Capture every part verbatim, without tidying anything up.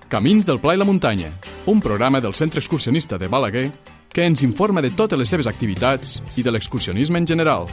Camins del Pla i la Muntanya, un programa del Centre Excursionista de Balaguer que ens informa de totes les seves activitats i de l'excursionisme en general.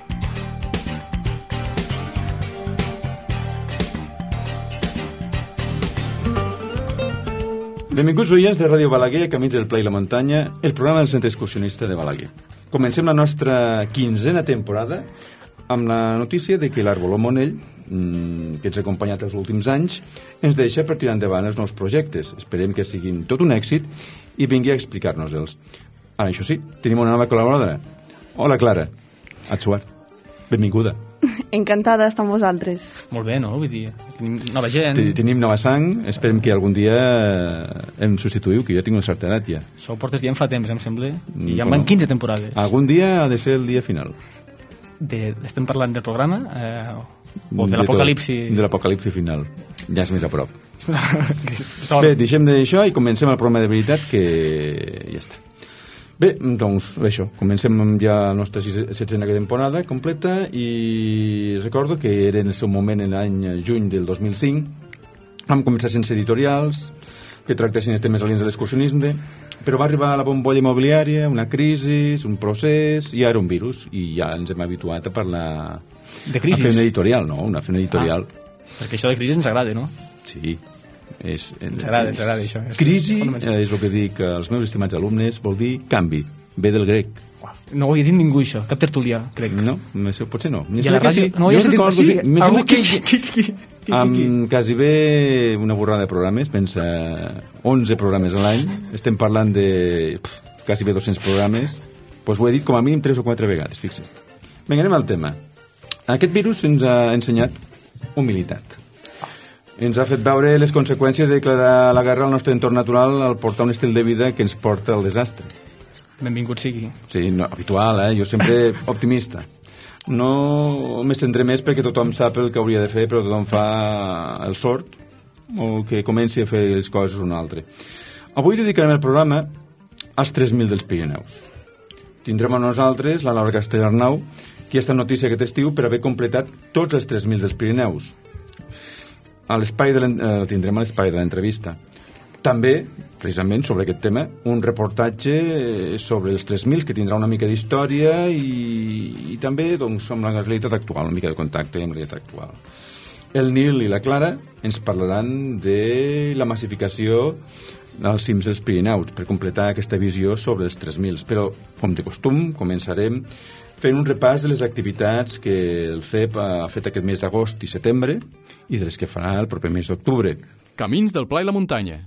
Benvinguts, oients de Ràdio Balaguer, Camins del Pla i la Muntanya, el programa del Centre Excursionista de Balaguer. Comencem la nostra quinzena temporada amb la notícia de que l'Àrbol Monell, que ens ha acompanyat els últims anys, ens deixa per tirar endavant els nous projectes. Esperem que siguin tot un èxit i vingui a explicar-nos-els. Ara, això sí, tenim una nova col·laboradora. Hola, Clara. Atsuar. Benvinguda. Encantada d'estar amb vosaltres. Molt bé, no? Vull dir, tenim nova gent. Tenim nova sang. Esperem que algun dia em substituïu, que jo tinc una certa edat ja. Això ho portes dient fa temps, em sembla. I ja en van quinze temporades. Algun dia ha de ser el dia final. De, estem parlant del programa eh, o de l'apocalipsi? De l'apocalipsi final. Ja és més a prop. Bé, deixem d'això i comencem el programa de veritat, que ja està. Bé, doncs això, comencem ja la nostra setzena temporada completa i recordo que era en el seu moment en l'any juny del dos mil cinc. Vam començar sense editorials que tractessin els temes aliens de l'excursionisme, però va arribar la bombolla immobiliària, una crisi, un procés i ara un virus, i ja ens hem habituat a parlar de crisis. A fer un editorial, no? Una fer un editorial. Ah, perquè això de crisi ens agrada, no? Sí. És, ens agrada, ens agrada això. És, crisi, és, és el que dic als meus estimats alumnes, vol dir canvi, ve del grec. No ho havia dit ningú, això, cap tertulià, crec. No, potser no. I a la ràdio, no ho havia sentit, sí, algú que... Amb quasi bé una borrada de programes, pensa onze programes a l'any, estem parlant de pff, quasi bé dos-cents programes, doncs ho he dit com a mínim tres o quatre vegades, fixa't. Vinga, anem al tema. Aquest virus ens ha ensenyat humilitat. Ens ha fet veure les conseqüències de declarar la guerra al nostre entorn natural al portar un estil de vida que ens porta al desastre. Benvingut sigui. Sí, no, habitual, eh? Jo sempre optimista. No m'estendré més perquè tothom sap el que hauria de fer, però tothom fa el sort o que comenci a fer les coses un altre. Avui dedicarem el programa als tres mil dels Pirineus. Tindrem a nosaltres la Laura Castellarnau, que ha estat notícia aquest estiu per haver completat tots els tres mil dels Pirineus. A l'espai de eh, tindrem a l'espai de l'entrevista. També, precisament sobre aquest tema, un reportatge sobre els tres mil que tindrà una mica d'història i, i també doncs, amb la realitat actual, una mica de contacte amb la realitat actual. El Nil i la Clara ens parlaran de la massificació als cims dels Pirineus per completar aquesta visió sobre els tres mil. Però, com de costum, començarem fent un repàs de les activitats que el C E P ha fet aquest mes d'agost i setembre i de les que farà el proper mes d'octubre. Camins del Pla i la Muntanya.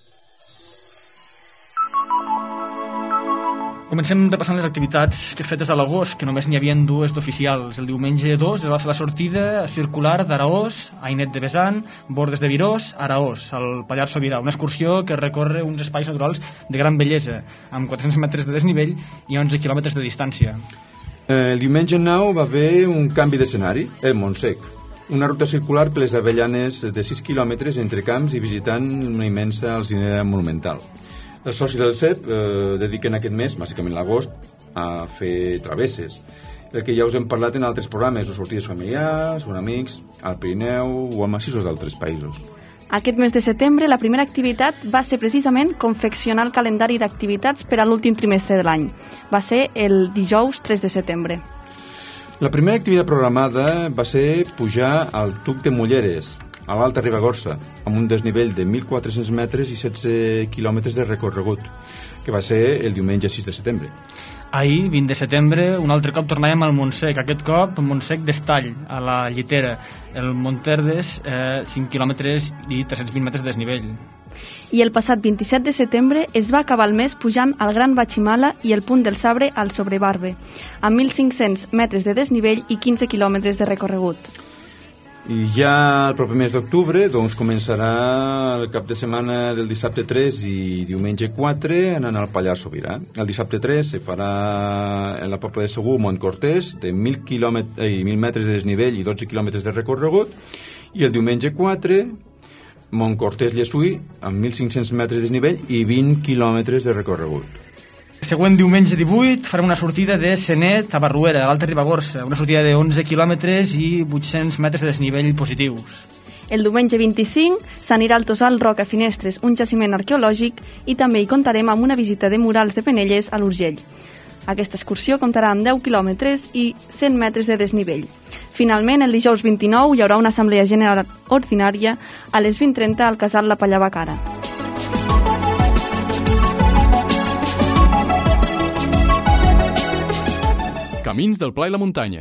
Comencem repassant les activitats que fetes a l'agost, que només n'hi havia dues d'oficials. El diumenge dos es va fer la sortida circular d'Araós, Ainet de Besan, Bordes de Virós, Araós, al Pallars Sobirà. Una excursió que recorre uns espais naturals de gran bellesa, amb quatre-cents metres de desnivell i onze quilòmetres de distància. El diumenge nou va haver un canvi d'escenari, el Montsec. Una ruta circular per les avellanes de sis quilòmetres entre camps i visitant una immensa alzinera monumental. Els socis del C E P eh, dediquen aquest mes, bàsicament l'agost, a fer travesses. El que ja us hem parlat en altres programes, o sortides familiars, o amics, al Pirineu o a massissos d'altres països. Aquest mes de setembre, la primera activitat va ser precisament confeccionar el calendari d'activitats per a l'últim trimestre de l'any. Va ser el dijous tres de setembre. La primera activitat programada va ser pujar al Tuc de Mulleres, a l'Alta Ribagorça, amb un desnivell de mil quatre-cents metres i setze quilòmetres de recorregut, que va ser el diumenge sis de setembre. Ahir, vint de setembre, un altre cop tornàvem al Montsec, aquest cop Montsec d'Estall, a la Llitera, el Monterdes, eh, cinc quilòmetres i tres-cents vint metres de desnivell. I el passat vint-i-set de setembre es va acabar el mes pujant al Gran Batximala i el Punt del Sabre al Sobrebarbe, amb mil cinc-cents metres de desnivell i quinze quilòmetres de recorregut. I ja el proper mes d'octubre doncs, començarà el cap de setmana del dissabte tres i diumenge quatre anant al Pallars Sobirà. El dissabte tres se farà en la Pobla de Segur Montcortès de mil metres de desnivell i dotze quilòmetres de recorregut, i el diumenge quatre Montcortès-Llessui amb mil cinc-cents metres de desnivell i vint quilòmetres de recorregut. Següent diumenge divuit farem una sortida de Senet a Barruera, a l'Alta Ribagorça, una sortida de onze quilòmetres i vuit-cents metres de desnivell positius. El diumenge vint-i-cinc s'anirà al Tossal Roca Finestres, un jaciment arqueològic, i també hi comptarem amb una visita de murals de Penelles a l'Urgell. Aquesta excursió comptarà amb deu quilòmetres i cent metres de desnivell. Finalment, el dijous vint-i-nou hi haurà una assemblea general ordinària a les vint trenta al casal La Pallava-Cara. Camins del Pla i la Muntanya.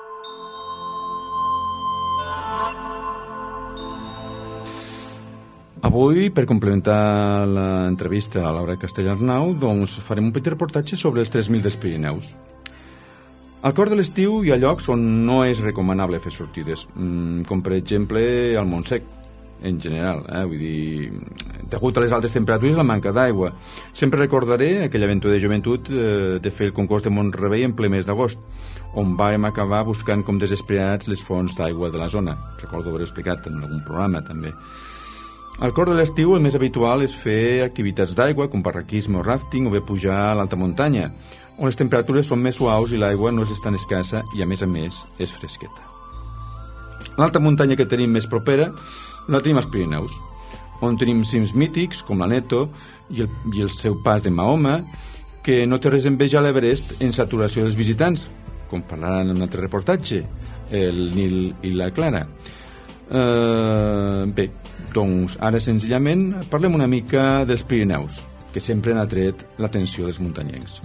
Avui, per complementar l'entrevista a Laura Castellarnau, doncs farem un petit reportatge sobre els tres mil dels Pirineus. Al cor de l'estiu hi ha llocs on no és recomanable fer sortides, com per exemple al Montsec, en general, eh? Vull dir, degut a les altes temperatures, la manca d'aigua. Sempre recordaré aquella aventura de joventut eh, de fer el concurs de Mont-rebei en ple mes d'agost, on vam acabar buscant com desesperats les fonts d'aigua de la zona. Recordo haver-ho explicat en algun programa, també. Al cor de l'estiu el més habitual és fer activitats d'aigua, com barraquisme o rafting, o bé pujar a l'alta muntanya, on les temperatures són més suaus i l'aigua no és tan escassa i, a més a més, és fresqueta. L'alta muntanya que tenim més propera la tenim als Pirineus, on tenim cims mítics com l'Aneto i el, i el seu pas de Mahoma, que no té res a envejar a l'Everest en saturació dels visitants, com parlaran en un altre reportatge, el Nil i la Clara. Uh, bé, doncs ara senzillament parlem una mica dels Pirineus, que sempre han atret l'atenció dels muntanyencs.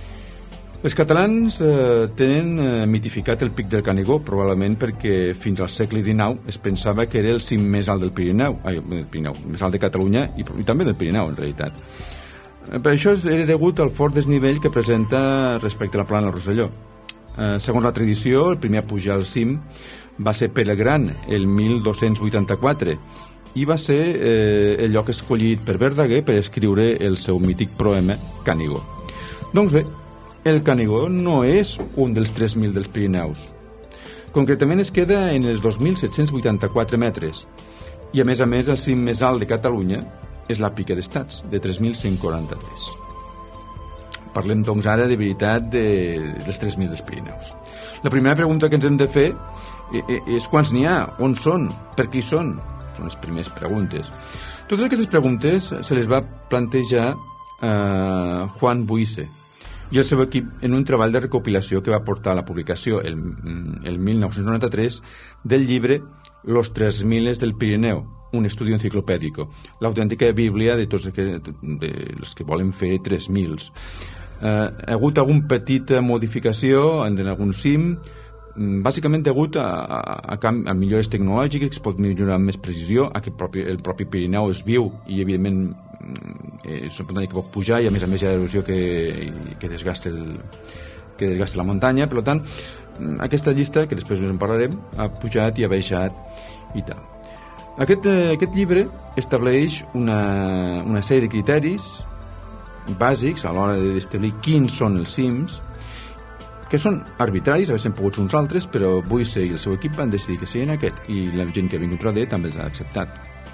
Els catalans eh, tenen eh, mitificat el pic del Canigó, probablement perquè fins al segle dinou es pensava que era el cim més alt del Pirineu, ai, del Pirineu, més alt de Catalunya i, i també del Pirineu, en realitat. Eh, per això era degut al fort desnivell que presenta respecte a la plana del Rosselló. Eh, segons la tradició, el primer a pujar al cim va ser Pere el Gran, el mil dos-cents vuitanta-quatre, i va ser eh, el lloc escollit per Verdaguer per escriure el seu mític poema Canigó. Doncs bé, el Canigó no és un dels tres mil dels Pirineus. Concretament es queda en els dos mil set-cents vuitanta-quatre metres i, a més a més, el cim més alt de Catalunya és la Pica d'Estats, de tres mil cent quaranta-tres. Parlem, doncs, ara de veritat de, dels tres mil dels Pirineus. La primera pregunta que ens hem de fer és quants n'hi ha, on són, per qui són? Són les primeres preguntes. Totes aquestes preguntes se les va plantejar eh, Juan Buisse i el seu equip en un treball de recopilació que va portar a la publicació el, el mil nou-cents noranta-tres del llibre Los tres miles del Pirineu, un estudi enciclopèdico, l'autèntica bíblia de tots que, de els que volen fer tres mils. Eh, ha hagut alguna petita modificació en algun cim, bàsicament degut a, a, a, a millores tecnològiques, que es pot millorar amb més precisió, a que el propi, el propi Pirineu és viu i, evidentment, és una muntanya que pot pujar i, a més a més, hi ha erosió que, que, desgasta el, que desgasta la muntanya. Per tant, aquesta llista, que després en parlarem, ha pujat i ha baixat i tal. Aquest, aquest llibre estableix una, una sèrie de criteris bàsics a l'hora d'establir quins són els cims, que són arbitraris, haguessin pogut ser uns altres, però Buisse i el seu equip van decidir que siguin aquest, i la gent que ha vingut darrere també els ha acceptat.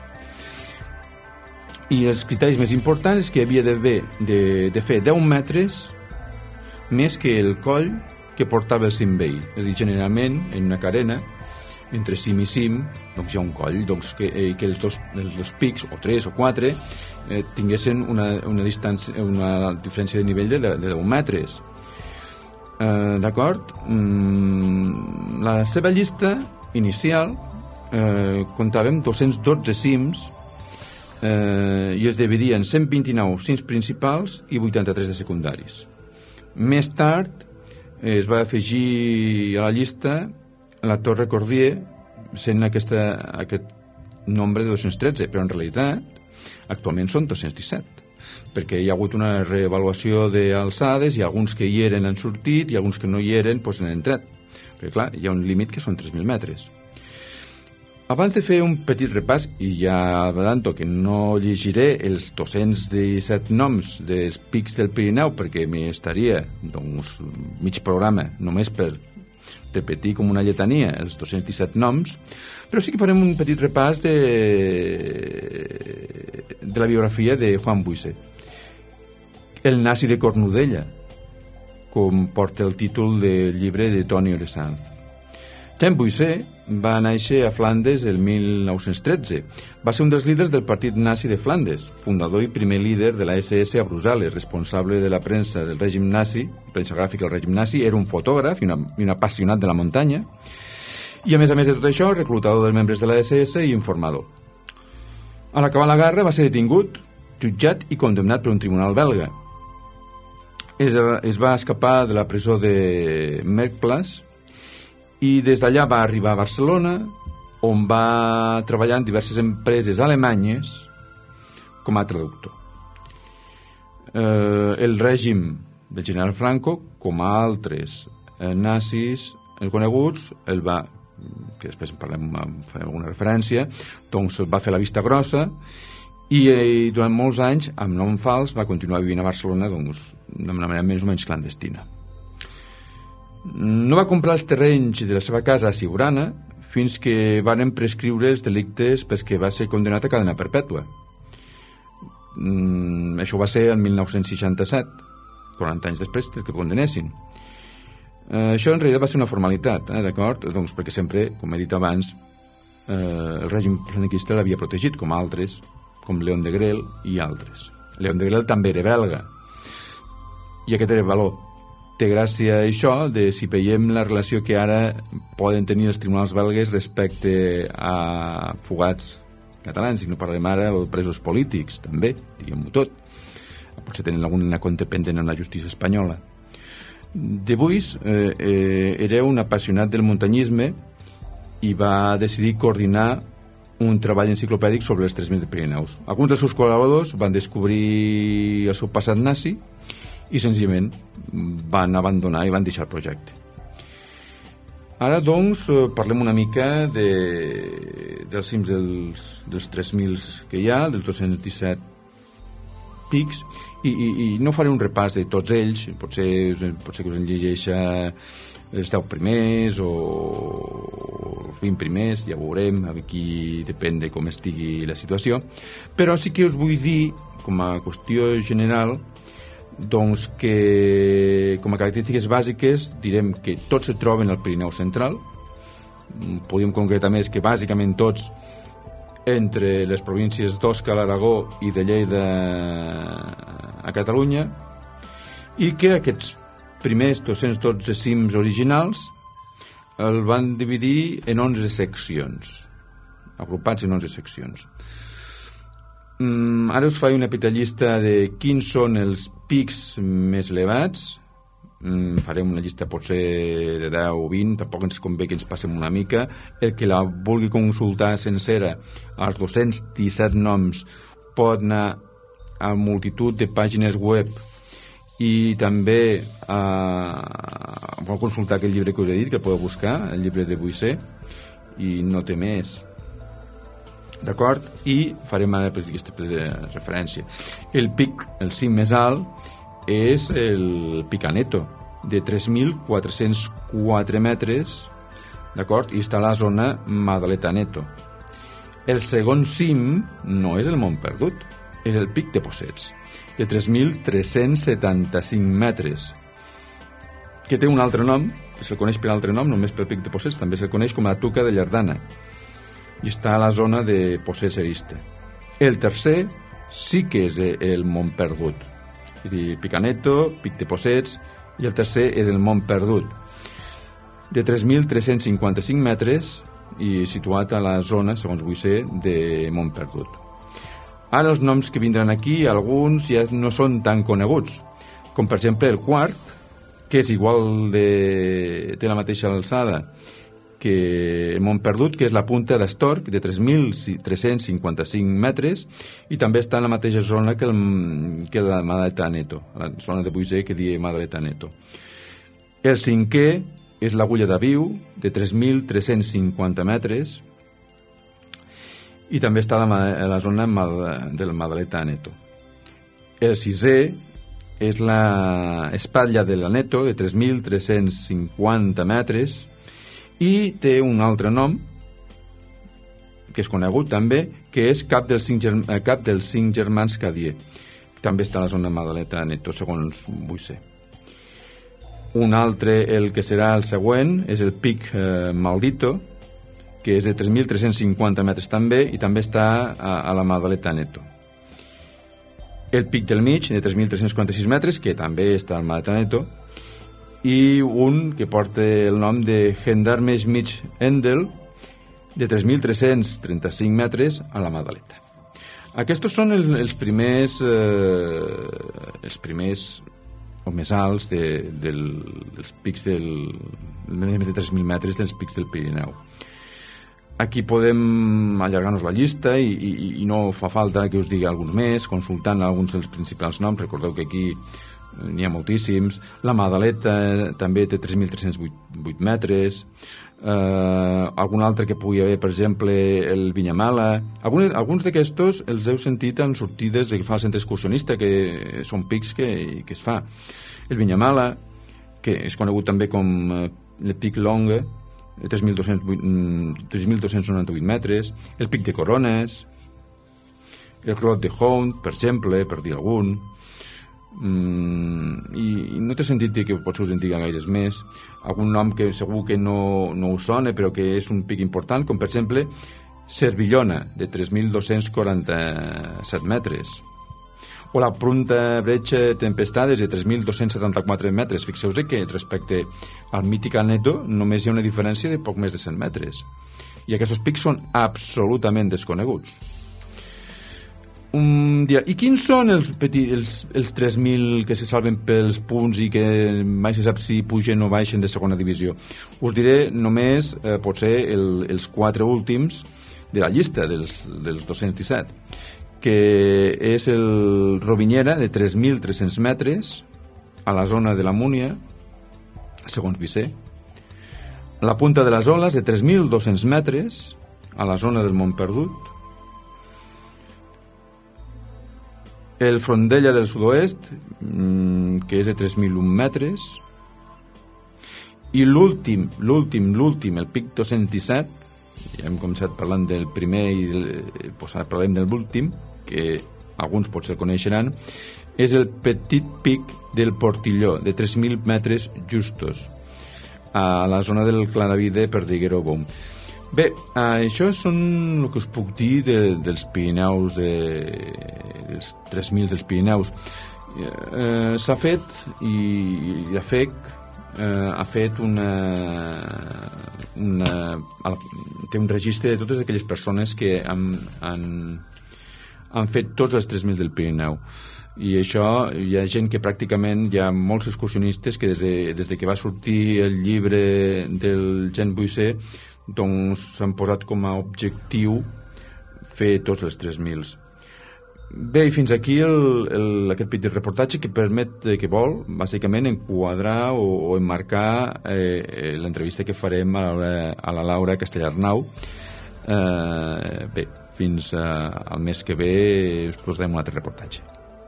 I els criteris més importants és que havia d'haver de, de fer deu metres més que el coll que portava el cim veí. És a dir, generalment, en una carena, entre cim i cim, doncs hi ha un coll, doncs que, eh, que els, dos, els dos pics, o tres o quatre, eh, tinguessin una, una, distància, una diferència de nivell de, de deu metres. Eh, d'acord? Mm, la seva llista inicial eh, comptava amb dos-cents dotze cims eh, i es dividia en cent vint-i-nou cims principals i vuitanta-tres de secundaris. Més tard eh, es va afegir a la llista la Torre Cordier, sent aquesta, aquest nombre de dos-cents tretze, però en realitat actualment són dos-cents disset, perquè hi ha hagut una reavaluació d'alçades i alguns que hi eren han sortit i alguns que no hi eren doncs han entrat, perquè clar, hi ha un límit que són tres mil metres. Abans de fer un petit repàs, i ja adelanto que no llegiré els dos-cents disset noms dels pics del Pirineu perquè m'hi estaria doncs, mig programa només per repetir com una lletania els dos-cents disset noms, però sí que farem un petit repàs de, de la biografia de Juan Buisse. El nazi de Cornudella, com porta el títol del llibre de Toni Oresanz. Jean Buissé va néixer a Flandes el mil nou-cents tretze. Va ser un dels líders del partit nazi de Flandes, fundador i primer líder de la esse esse a Brussel·les, responsable de la premsa del règim nazi, premsa gràfica del règim nazi, era un fotògraf i, una, i un apassionat de la muntanya, i a més a més de tot això, reclutador dels membres de la esse esse i informador. A l'acabar la guerra va ser detingut, jutjat i condemnat per un tribunal belga. Es, es va escapar de la presó de Merkplas i des d'allà va arribar a Barcelona, on va treballar en diverses empreses alemanyes com a traductor. Eh, el règim del general Franco, com a altres eh, nazis el coneguts, el va, que després en parlem, farem alguna referència, doncs va fer la vista grossa i eh, durant molts anys, amb nom fals, va continuar vivint a Barcelona doncs, d'una manera més o menys clandestina. No va comprar els terrenys de la seva casa a Siurana fins que varen prescriure els delictes pels que va ser condenat a cadena perpètua. Mm, això va ser el mil nou-cents seixanta-set, quaranta anys després que el condenessin. Eh, això en realitat va ser una formalitat, eh, d'acord? Doncs perquè sempre, com he dit abans, eh, el règim franquista l'havia protegit, com altres, com León de Grel i altres. León de Grel també era belga, i aquest era el valor. Té gràcia això de si veiem la relació que ara poden tenir els tribunals belgues respecte a fugats catalans, i no parlem ara de presos polítics, també, diguem-ho tot. Potser tenen alguna compte pendent en la justícia espanyola. De Buís eh, eh, era un apassionat del muntanyisme i va decidir coordinar un treball enciclopèdic sobre els tres mil de Pirineus. Alguns dels seus col·laboradors van descobrir el seu passat nazi i senzillament van abandonar i van deixar el projecte. Ara, doncs, parlem una mica de, dels cims dels, dels tres mil que hi ha, dels dos-cents disset pics, i, i, i no faré un repàs de tots ells, potser, potser que us en llegeixa els deu primers o els vint primers, ja ho veurem, aquí depèn de com estigui la situació, però sí que us vull dir, com a qüestió general, doncs que com a característiques bàsiques direm que tots se troben al Pirineu central. Podríem concretar més que bàsicament tots entre les províncies d'Osca, l'Aragó i de Lleida a Catalunya, i que aquests primers dos-cents dotze cims originals el van dividir en onze seccions, agrupats en onze seccions. Mm, ara us faig una petita llista de quins són els pics més elevats. Mm, farem una llista potser de deu o vint, tampoc ens convé que ens passem una mica. El que la vulgui consultar sencera, als dos-cents disset noms, pot anar a multitud de pàgines web i també eh, pot consultar aquell llibre que us he dit, que podeu buscar, el llibre de Buissé, i no té més. D'acord? I farem ara aquesta referència. El pic, el cim més alt, és el Picaneto, de tres mil quatre-cents quatre metres, d'acord? I està a la zona Madaleta-Neto. El segon cim no és el Mont Perdut, és el pic de Possets, de tres mil tres-cents setanta-cinc metres, que té un altre nom, que se'l coneix per altre nom, només pel pic de Possets, també se'l coneix com a Tuca de Llardana, i està a la zona de Possets-Eriste. El tercer sí que és el Mont Perdut, és a dir, Picaneto, pic de Possets, i el tercer és el Mont Perdut, de tres mil tres-cents cinquanta-cinc metres i situat a la zona, segons Buissé, de Mont Perdut. Ara els noms que vindran aquí, alguns ja no són tan coneguts, com per exemple el quart, que és igual de... té la mateixa alçada que el Mont Perdut, que és la punta d'Astorg, de tres mil tres-cents cinquanta-cinc metres, i també està en la mateixa zona que, el, que la Madaleta-Neto, la zona de Buissé que diu Madaleta-Neto. El cinquè és l'Agulla de Viu, de tres mil tres-cents cinquanta metres, i també està a la, a la zona de la Madaleta-Neto. El sisè és la Espatlla de l'Aneto, de tres mil tres-cents cinquanta metres, i té un altre nom que és conegut també, que és Cap dels Cinc, Germ Cap dels Cinc Germans Cadier. També està a la zona Madaleta-Neto, segons Buissé. Un altre, el que serà el següent, és el Pic eh, Maldito, que és de tres mil tres-cents cinquanta metres també, i també està a, a la Madaleta Neto. El Pic del Mig, de tres mil tres-cents quaranta-sis metres, que també està al Madaleta Neto, i un que porta el nom de Gendarmes Mig Endel, de tres mil tres-cents trenta-cinc metres a la Madaleta. Aquests són el, els primers eh, els primers o més alts de, del, dels pics del més de tres mil metres dels pics del Pirineu. Aquí podem allargar-nos la llista i, i, i no fa falta que us digui alguns més, consultant alguns dels principals noms. Recordeu que aquí n'hi ha moltíssims. La Madaleta també té tres mil tres-cents vuit metres. Uh, algun altre que pugui haver, per exemple, el Vinyamala. Alguns, alguns d'aquestos els heu sentit en sortides que fa el centre excursionista, que són pics que, que es fa. El Vinyamala, que és conegut també com uh, el Pic Longa, tres mil dos-cents noranta-vuit metres. El Pic de Corones, el Clot de Hound, per exemple, per dir algun. Mm, i, i no té sentit que potser us en diga gaires més. Algun nom que segur que no, no us sona, però que és un pic important, com per exemple Cervillona, de tres mil dos-cents quaranta-set metres, o la Punta Bretxa Tempestades, de tres mil dos-cents setanta-quatre metres. Fixeu-vos que respecte al mític Aneto només hi ha una diferència de poc més de cent metres, i aquests pics són absolutament desconeguts. Un dia. I quins són els, petits, els, els tres mil que se salven pels punts i que mai se sap si pugen o baixen de segona divisió? Us diré només, eh, potser, el, els quatre últims de la llista dels, dels dos-cents disset, que és el Rovinyera, de tres mil tres-cents metres, a la zona de la Múnia, segons Vicé. La Punta de les Oles, de tres mil dos-cents metres, a la zona del Montperdut. El Frondella del Sud-oest, que és de tres mil un metres. I l'últim, l'últim, l'últim, el Pic dos-cents disset, ja hem començat parlant del primer i del, doncs ara parlem de l'últim, que alguns potser coneixeran, és el Petit Pic del Portilló, de tres mil metres justos, a la zona del Claravide per Diguero Bom. Bé, això són el que us puc dir de, dels Pirineus, de, dels tres mil dels Pirineus. Eh, s'ha fet, i, i la F E C eh, ha fet una, una... té un registre de totes aquelles persones que han, han, han fet tots els tres mil del Pirineu. I això, hi ha gent que pràcticament, hi ha molts excursionistes que des de, des de que va sortir el llibre del Jean Buisser, doncs s'han posat com a objectiu fer tots els tres mil. Bé, i fins aquí el, el, aquest petit reportatge que permet, que vol, bàsicament, enquadrar o, o emmarcar eh, l'entrevista que farem a la, a la Laura Castellarnau. Eh, bé, fins eh, al mes que ve us posarem un altre reportatge.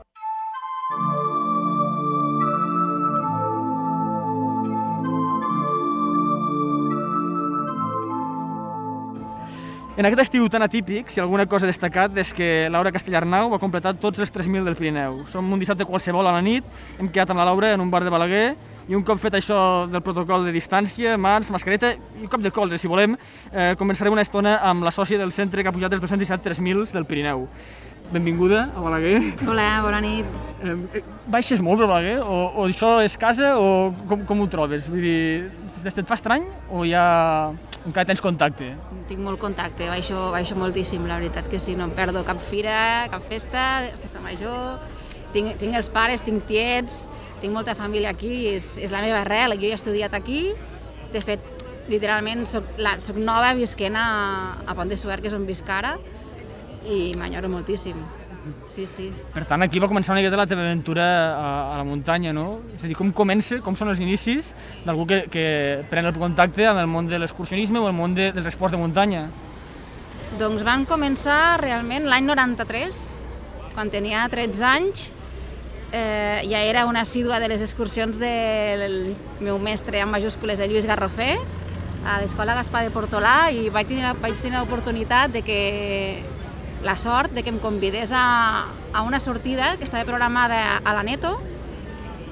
En aquest estiu tan atípic, si alguna cosa ha destacat és que Laura Castellarnau ha completat tots els tres mil del Pirineu. Som un dissabte qualsevol a la nit, hem quedat amb la Laura en un bar de Balaguer i un cop fet això del protocol de distància, mans, mascareta i un cop de colze, si volem, eh, començarem una estona amb la sòcia del centre que ha pujat els dos-cents disset tres mil del Pirineu. Benvinguda a Balaguer. Hola, bona nit. Eh, baixes molt per Balaguer? O, o això és casa o com, com ho trobes? Vull dir, et fa estrany o ja encara tens contacte? Tinc molt contacte, baixo, baixo moltíssim, la veritat que sí, no em perdo cap fira, cap festa, festa major, tinc, tinc els pares, tinc tiets, tinc molta família aquí, és, és la meva arrel, jo he estudiat aquí, de fet, literalment soc, la, soc nova visquent a, a Pont de Suert, que és on visc ara, i m'enyoro moltíssim, sí, sí. Per tant, aquí va començar una miqueta la teva aventura a, a la muntanya, no? És a dir, com comença, com són els inicis d'algú que, que pren el contacte amb el món de l'excursionisme o el món de, dels esports de muntanya? Doncs van començar realment l'any noranta-tres, quan tenia tretze anys, eh, ja era una assídua de les excursions del meu mestre en majúscules, de Lluís Garrofer, a l'Escola Gaspar de Portolà, i vaig tenir, vaig tenir l'oportunitat de que la sort de que em convidés a, a una sortida que estava programada a l'Aneto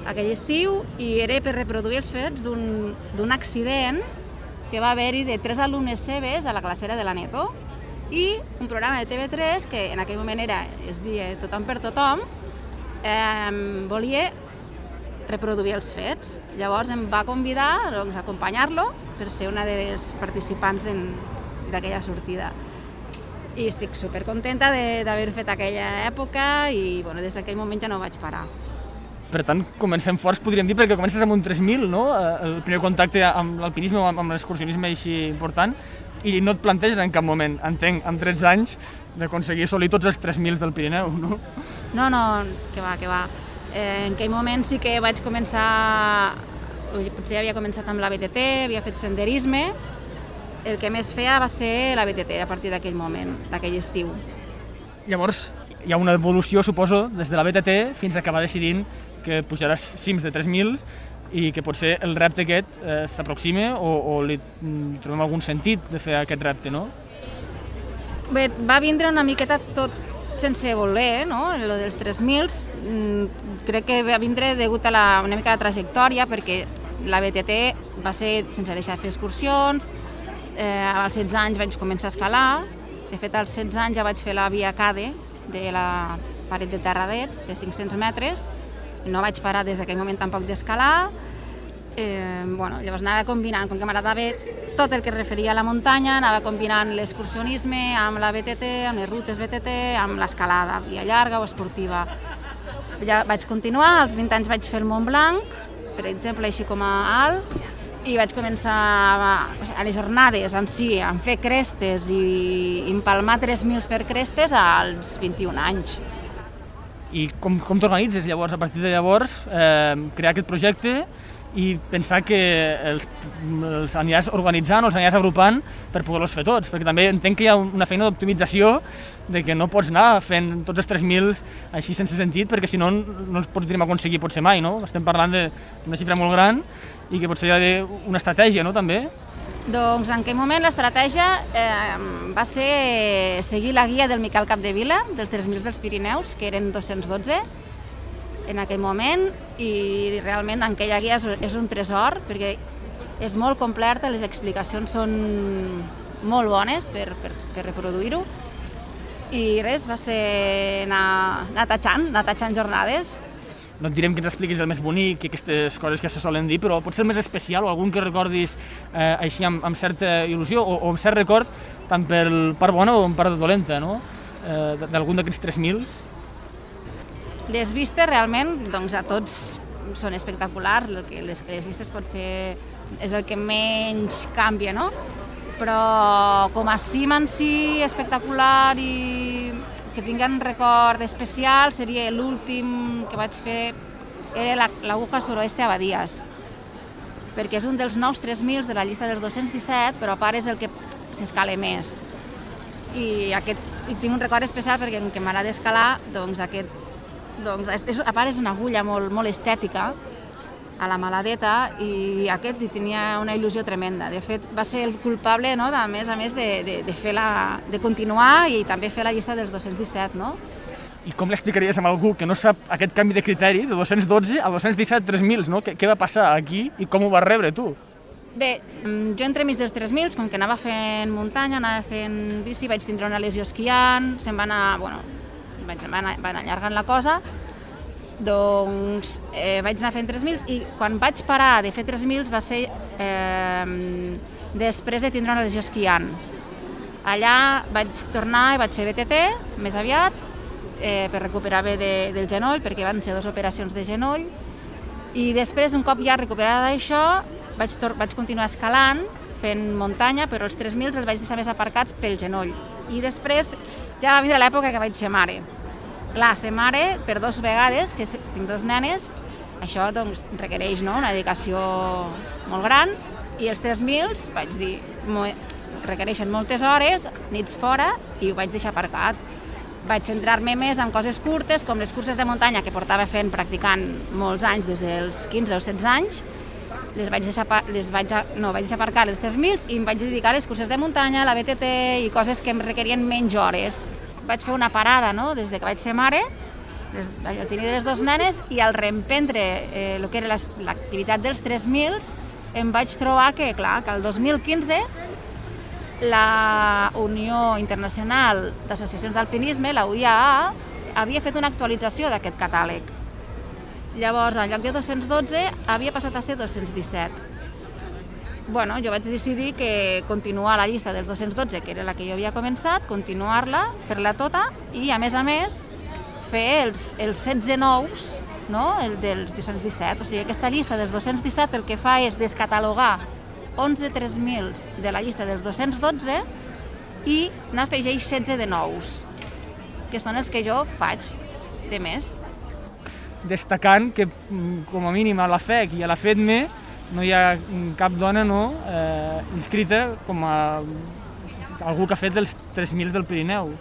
aquell estiu, i era per reproduir els fets d'un accident que va haver-hi de tres alumnes seves a la classera de l'Aneto i un programa de T V tres que en aquell moment era, es deia Tothom per Tothom, eh, volia reproduir els fets. Llavors em va convidar doncs, a acompanyar-lo per ser una de les participants d'aquella sortida. I estic supercontenta d'haver fet aquella època i bueno, des d'aquell moment ja no vaig parar. Per tant, comencem forts, podríem dir, perquè comences amb un tres mil, no? El primer contacte amb l'alpinisme o amb l'excursionisme així important, i no et planteges en cap moment, entenc, amb tretze anys, d'aconseguir assolir tots els tres mil del Pirineu, no? No, no, que va, que va. Eh, en aquell moment sí que vaig començar, potser havia començat amb la B T T, havia fet senderisme, el que més feia va ser la B T T a partir d'aquell moment, d'aquell estiu. Llavors, hi ha una evolució, suposo, des de la B T T fins a acabar decidint que pujaràs cims de tres mil i que potser el repte aquest eh, s'aproxima o, o li mm, trobem algun sentit de fer aquest repte, no? Bé, va vindre una miqueta tot sense voler, no? Lo dels tres mil, mm, crec que va vindre degut a la, una mica la trajectòria, perquè la B T T va ser sense deixar fer excursions, eh, als setze anys vaig començar a escalar, de fet als setze anys ja vaig fer la via CADE de la paret de Terradets, de cinc-cents metres, no vaig parar des d'aquell moment tampoc d'escalar, eh, bueno, llavors anava combinant, com que m'agradava tot el que es referia a la muntanya, anava combinant l'excursionisme amb la B T T, amb les rutes B T T, amb l'escalada, via llarga o esportiva. Ja vaig continuar, als vint anys vaig fer el Mont Blanc, per exemple, així com a alt, i vaig començar a, a les jornades en si, a fer crestes i empalmar tres mil per crestes als vint-i-un anys. I com, com t'organitzes llavors, a partir de llavors, eh, crear aquest projecte i pensar que els, els aniràs organitzant o els aniràs agrupant per poder-los fer tots, perquè també entenc que hi ha una feina d'optimització de que no pots anar fent tots els tres mil així sense sentit, perquè si no no els podríem aconseguir potser mai, no? Estem parlant d'una xifra molt gran i que potser hi ha una estratègia, no, també? Doncs en aquell moment l'estratègia eh, va ser seguir la guia del Miquel Capdevila, dels tres mil dels Pirineus, que eren dos-cents dotze en aquell moment, i realment aquella guia és, és un tresor, perquè és molt completa, les explicacions són molt bones per, per, per reproduir-ho, i res, va ser anar, anar tatxant, anar tatxant jornades. No et direm que ens expliquis el més bonic i aquestes coses que se solen dir, però potser el més especial o algun que recordis eh, així amb, amb certa il·lusió o, o amb cert record, tant per part bona o per part dolenta, no? Eh, d'algun d'aquests tres mil. Les vistes realment, doncs a tots són espectaculars, el que les, les vistes potser és el que menys canvia, no? Però com a cim en si espectacular i que tinguen record especial seria l'últim que vaig fer, era l'Aguja Suroeste a Badies, perquè és un dels nous tres mil de la llista dels dos-cents disset, però a part és el que s'escala més. I, aquest, i tinc un record especial perquè com que m'agrada escalar, doncs aquest, doncs és, a part és una agulla molt, molt estètica, a la maladeta, i aquest hi tenia una il·lusió tremenda. De fet, va ser el culpable, no?, de, a més a més de, de, de, fer la, de continuar i també fer la llista dels dos-cents disset, no? I com l'explicaries a algú que no sap aquest canvi de criteri de dos-cents dotze a dos-cents disset tres mil, no? Què, què va passar aquí i com ho vas rebre tu? Bé, jo entremig dels tres mil, com que anava fent muntanya, anava fent bici, vaig tindre una lesió esquiant, se'm va anar, bueno, vaig anar, va anar allargant la cosa, doncs eh, vaig anar fent tres mil i quan vaig parar de fer tres mil va ser eh, després de tindre una lesió esquiant. Allà vaig tornar i vaig fer B T T més aviat eh, per recuperar bé de, del genoll, perquè van ser dues operacions de genoll, i després d'un cop ja recuperada d'això vaig, vaig continuar escalant fent muntanya, però els tres mil els vaig deixar més aparcats pel genoll, i després ja va vindre l'època que vaig ser mare. Clar, ser mare per dues vegades, que tinc dos nenes, això doncs requereix, no?, una dedicació molt gran, i els tres mil, vaig dir, requereixen moltes hores, nits fora, i ho vaig deixar aparcat. Vaig centrar-me més en coses curtes, com les curses de muntanya que portava fent, practicant molts anys, des dels quinze o setze anys, les vaig deixar, les vaig, no, vaig deixar aparcar les tres mil i em vaig dedicar a les curses de muntanya, la B T T i coses que em requerien menys hores. Vaig fer una parada, no?, des de que vaig ser mare, les, el tenir les dues nenes, i al reemprendre eh, el que era l'activitat dels tres mil, em vaig trobar que, clar, que el dos mil quinze la Unió Internacional d'Associacions d'Alpinisme, la U I A A, havia fet una actualització d'aquest catàleg. Llavors, en lloc de dos-cents dotze, havia passat a ser dos-cents disset. Bueno, jo vaig decidir que continuar la llista dels dos-cents dotze, que era la que jo havia començat, continuar-la, fer-la tota i, a més a més, fer els, els setze nous, no? El dels dos-cents disset. O sigui, aquesta llista dels dos-cents disset el que fa és descatalogar onze tres mil de la llista dels dos-cents dotze i n'afegeix setze de nous, que són els que jo faig de més. Destacant que, com a mínim, a la F E C i a la FEDME no hi ha cap dona no, eh, inscrita com a algú que ha fet els tres mil del Pirineu.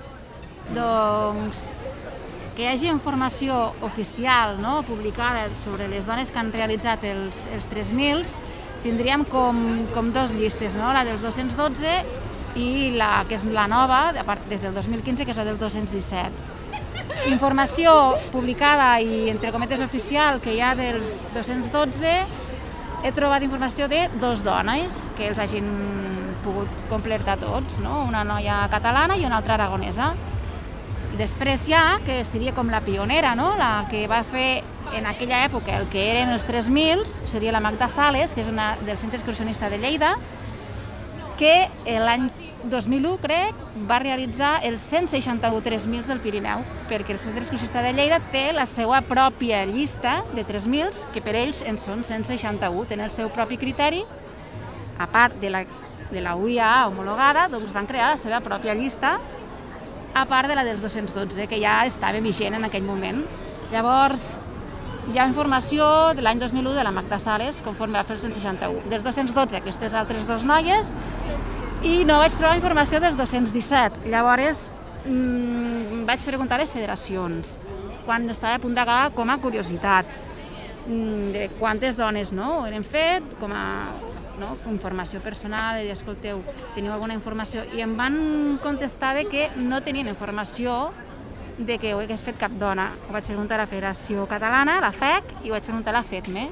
Doncs que hi hagi informació oficial, no, publicada sobre les dones que han realitzat els, els tres mil, tindríem com, com dos llistes, no? La dels dos-cents dotze i la que és la nova, des del dos mil quinze, que és la del dos-cents disset. Informació publicada i, entre cometes, oficial que hi ha dels dos-cents dotze, he trobat informació de dos dones que els hagin pogut completar tots, no? Una noia catalana i una altra aragonesa. Després hi ha, que seria com la pionera, no? La que va fer en aquella època el que eren els tres mil, seria la Magda Sales, que és una del Centre Excursionista de Lleida, que l'any dos mil u, crec, va realitzar els cent seixanta-u tres mil del Pirineu, perquè el Centre Excursionista de Lleida té la seva pròpia llista de tres mil, que per ells en són cent seixanta-u, tenen el seu propi criteri, a part de la, de la U I A A homologada, doncs van crear la seva pròpia llista, a part de la dels dos-cents dotze, que ja estava vigent en aquell moment. Llavors, hi ha informació de l'any dos mil u de la Magda Sales, conforme va fer el cent seixanta-u. Dels dos-cents dotze, aquestes altres dues noies, i no vaig trobar informació dels dos-cents disset. Llavors, mmm, vaig preguntar a les federacions, quan estava a punt d'acabar, com a curiositat, mmm, de quantes dones no ho eren fet, com a no, informació personal, i dir, escolteu, teniu alguna informació? I em van contestar de que no tenien informació de que ho hagués fet cap dona. Ho vaig preguntar a la Federació Catalana, la F E C, i ho vaig preguntar a la FEDME.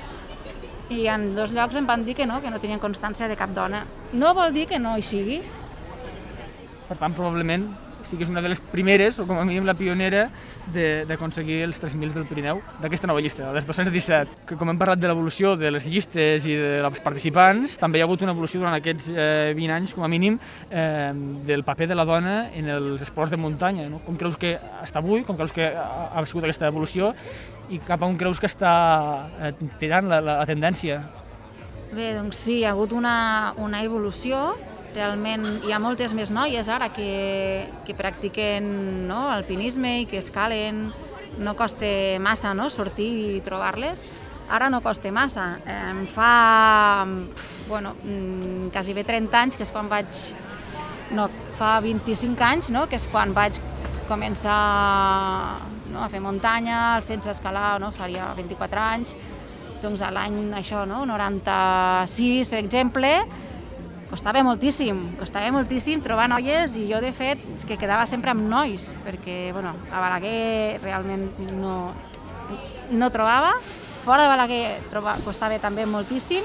I en dos llocs em van dir que no, que no tenien constància de cap dona. No vol dir que no hi sigui. Per tant, probablement sí que és una de les primeres, o com a mínim la pionera, d'aconseguir els tres mil del Pirineu d'aquesta nova llista, dels dos-cents disset. Que com hem parlat de l'evolució de les llistes i dels participants, també hi ha hagut una evolució durant aquests eh, vint anys, com a mínim, eh, del paper de la dona en els esports de muntanya. No? Com creus que està avui, com creus que ha, ha sigut aquesta evolució i cap a on creus que està eh, tirant la, la, la tendència? Bé, doncs sí, hi ha hagut una, una evolució. Realment hi ha moltes més noies ara que, que practiquen no, alpinisme i que escalen. No costa massa no, sortir i trobar-les. Ara no costa massa. Em fa bueno, quasi bé trenta anys, que és quan vaig... No, fa vint-i-cinc anys, no, que és quan vaig començar no, a fer muntanya, al setze a escalar, no, faria vint-i-quatre anys. Doncs a l'any això, no, noranta-sis, per exemple, costava moltíssim, costava moltíssim trobar noies i jo, de fet, és que quedava sempre amb nois, perquè, bueno, a Balaguer realment no, no trobava, fora de Balaguer troba, costava també moltíssim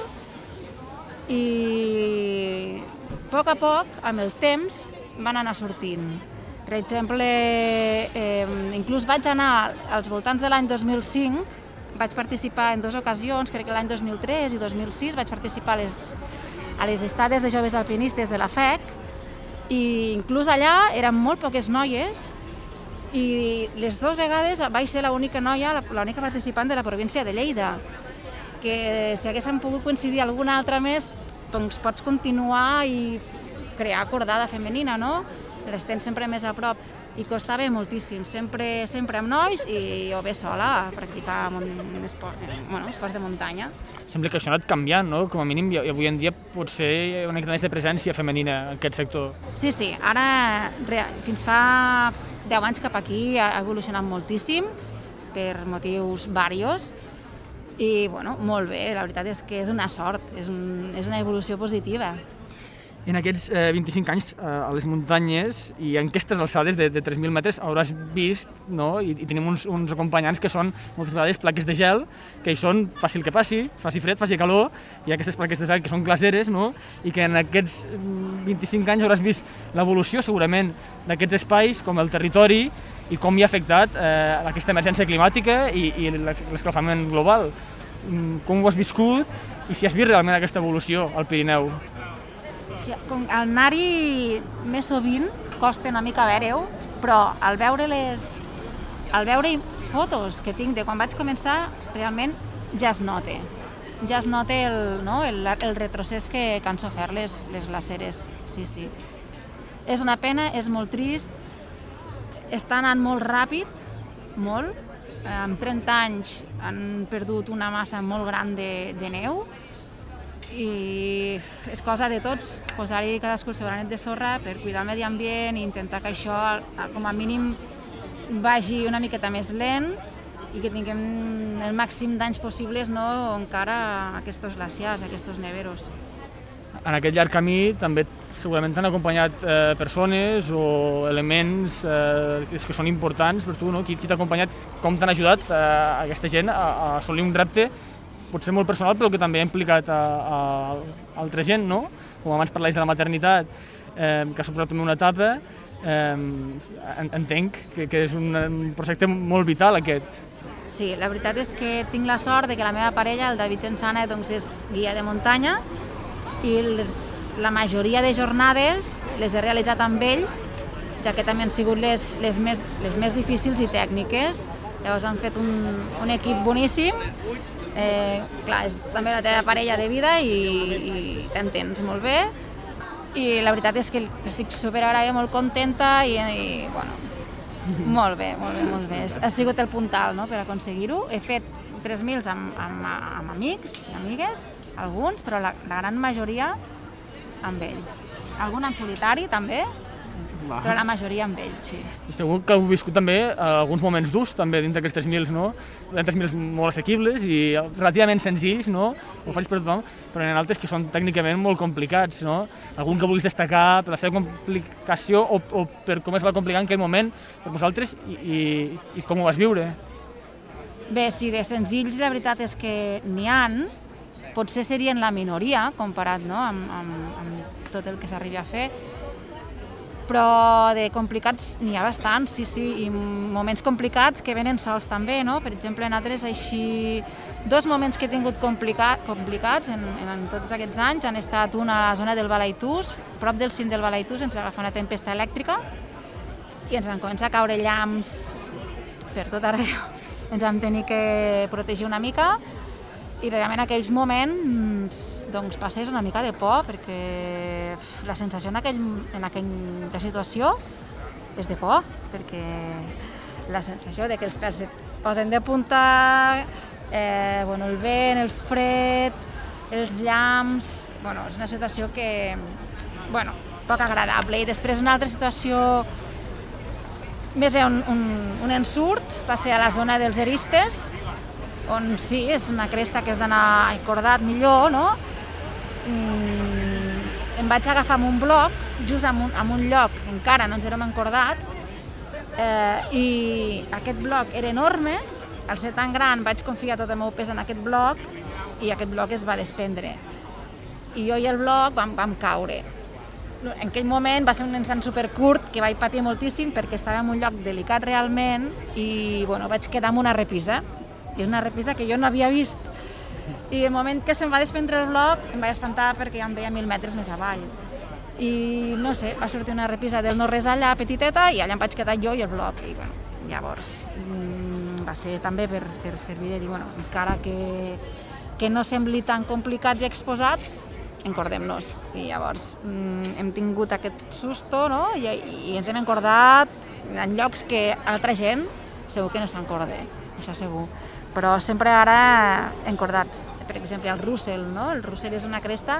i a poc a poc, amb el temps, van anar sortint. Per exemple, eh, inclús vaig anar als voltants de l'any dos mil cinc, vaig participar en dues ocasions, crec que l'any dos mil tres i dos mil sis, vaig participar a les a les estades de joves alpinistes de la F E C i inclús allà eren molt poques noies i les dues vegades vaig ser l'única noia, l'única participant de la província de Lleida, que si haguéssim pogut coincidir alguna altra més, doncs pots continuar i crear cordada femenina, no? Les tens sempre més a prop i costava moltíssim, sempre, sempre amb nois i jo bé sola a practicar un esport, bueno, esports de muntanya. Sembla que això ha anat canviant, no? Com a mínim, i avui en dia potser hi ha una mica més de presència femenina en aquest sector. Sí, sí, ara fins fa deu anys cap aquí ha evolucionat moltíssim per motius varios i, bueno, molt bé, la veritat és que és una sort, és, un, és una evolució positiva. En aquests eh, vint-i-cinc anys eh, a les muntanyes i en aquestes alçades de, de tres mil metres hauràs vist, no? I, i tenim uns, uns acompanyants que són moltes vegades plaques de gel, que hi són, passi el que passi, faci fred, faci calor, i aquestes plaques de gel que són glaceres, no? I que en aquests vint-i-cinc anys hauràs vist l'evolució segurament d'aquests espais com el territori i com hi ha afectat eh, aquesta emergència climàtica i, i l'escalfament global. Com ho has viscut i si has vist realment aquesta evolució al Pirineu? Sí, com al anar-hi més sovint costa una mica veure-ho, però al veure les al veure fotos que tinc de quan vaig començar, realment ja es nota. Ja es nota el, no, el, el retrocés que, que han sofert les, les glaceres. Sí, sí. És una pena, és molt trist, està anant molt ràpid, molt. En trenta anys han perdut una massa molt gran de, de neu, i és cosa de tots posar-hi cadascú el seu granet de sorra per cuidar el medi ambient i intentar que això com a mínim vagi una miqueta més lent i que tinguem el màxim d'anys possibles, no, encara aquests glaciars, aquests neveros. En aquest llarg camí també segurament t'han acompanyat eh, persones o elements eh, que són importants per tu, no? Qui, qui t'ha acompanyat, com t'han ajudat eh, aquesta gent a, a assolir un repte potser molt personal, però que també ha implicat a, a, a altra gent, no? Com abans parlais de la maternitat, eh, que ha suposat també una etapa, eh, entenc que, que és un, un projecte molt vital aquest. Sí, la veritat és que tinc la sort de que la meva parella, el David Gensana, doncs és guia de muntanya i les, la majoria de jornades les he realitzat amb ell, ja que també han sigut les, les, més, les més difícils i tècniques. Llavors han fet un, un equip boníssim. Eh, clar, és també la teva parella de vida i, i t'entens molt bé i la veritat és que estic superagrada, molt contenta i, i bueno, molt bé, molt bé, molt bé. Ha sigut el puntal, no?, per aconseguir-ho. He fet tres mil amb, amb, amb amics i amigues, alguns, però la, la gran majoria amb ell. Algun en solitari també, Va. Però la majoria amb ell, sí. I segur que heu viscut també eh, alguns moments durs també dins d'aquests tres mil, no? tres mil molt assequibles i relativament senzills, no? Sí. Ho faig per tothom, però en altres que són tècnicament molt complicats, no? Algun que vulguis destacar per la seva complicació o, o per com es va complicar en aquell moment per vosaltres i, i, i com ho vas viure? Bé, sí, de senzills la veritat és que n'hi han, potser serien la minoria comparat, no?, amb, amb, amb tot el que s'arribi a fer, però de complicats n'hi ha bastants, sí, sí, i moments complicats que venen sols també, no? Per exemple, en altres així, dos moments que he tingut complicat, complicats en, en tots aquests anys han estat un a la zona del Balaitús, prop del cim del Balaitús ens va agafar una tempesta elèctrica i ens van començar a caure llamps per tot arreu, ens vam tenir que protegir una mica i realment en aquells moments doncs, passés una mica de por perquè la sensació en, aquell, en aquella situació és de por, perquè la sensació de que els pèls et posen de punta, eh, bueno, el vent, el fred, els llamps, bueno, és una situació que, bueno, poc agradable. I després una altra situació més bé un, un, un ensurt, va ser a la zona dels Eristes, on sí, és una cresta que has d'anar encordat millor, no? Mm, em vaig agafar amb un bloc, just en un, en un lloc, encara no ens érem encordat, eh, i aquest bloc era enorme, al ser tan gran vaig confiar tot el meu pes en aquest bloc i aquest bloc es va desprendre. I jo i el bloc vam, vam caure. En aquell moment va ser un instant supercurt que vaig patir moltíssim perquè estava en un lloc delicat realment i bueno, vaig quedar amb una repisa. I és una repisa que jo no havia vist. I el moment que se'm va desprendre el bloc em vaig espantar perquè ja em veia mil metres més avall. I no sé, va sortir una repisa del no-res allà, petiteta, i allà em vaig quedar jo i el bloc. I bueno, llavors mmm, va ser també per, per servir de dir, bueno, encara que, que no sembli tan complicat i exposat, encordem-nos. I llavors mmm, hem tingut aquest susto, no? I, i ens hem encordat en llocs que altra gent segur que no s'encorda, això segur. Però sempre ara encordats. Per exemple, el Russell, no? El Russell és una cresta